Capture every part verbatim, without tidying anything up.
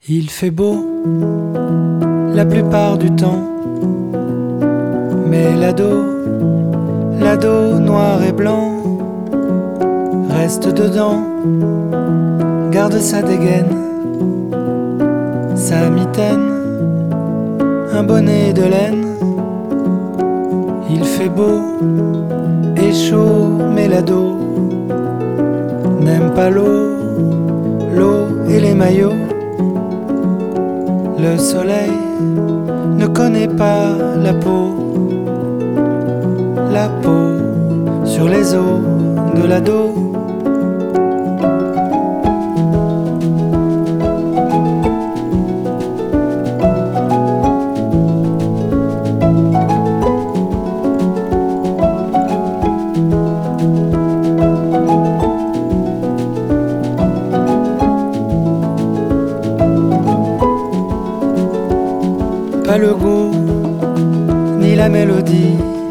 Il fait beau la plupart du temps, mais l'ado, l'ado noir et blanc reste dedans, garde sa dégaine, sa mitaine, un bonnet de laine. Il fait beau et chaud, mais l'ado n'aime pas l'eau, l'eau et les maillots. Le soleil ne connaît pas la peau, la peau sur les os de l'ado. Pas le goût, ni la mélodie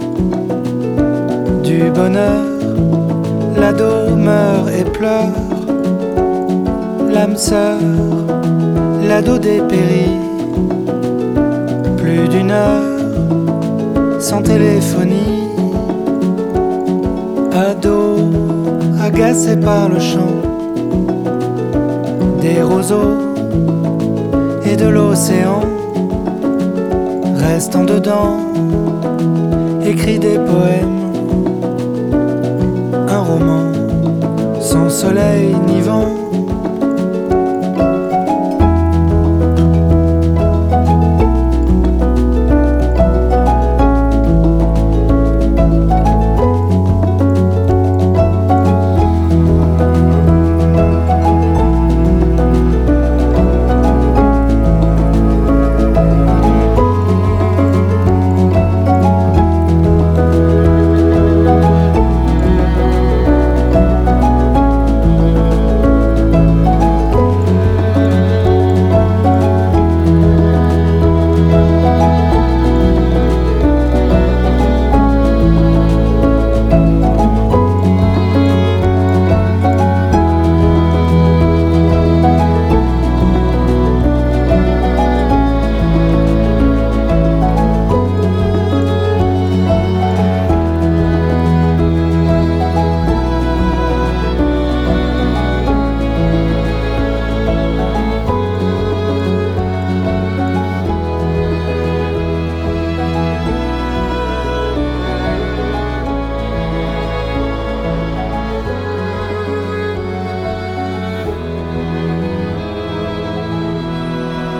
du bonheur. L'ado meurt et pleure, l'âme sœur, l'ado dépérit. Plus d'une heure sans téléphonie. Ado agacé par le chant des roseaux et de l'océan. Restant dedans, écrit des poèmes, un roman sans soleil ni vent.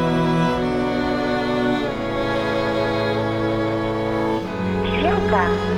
Święta.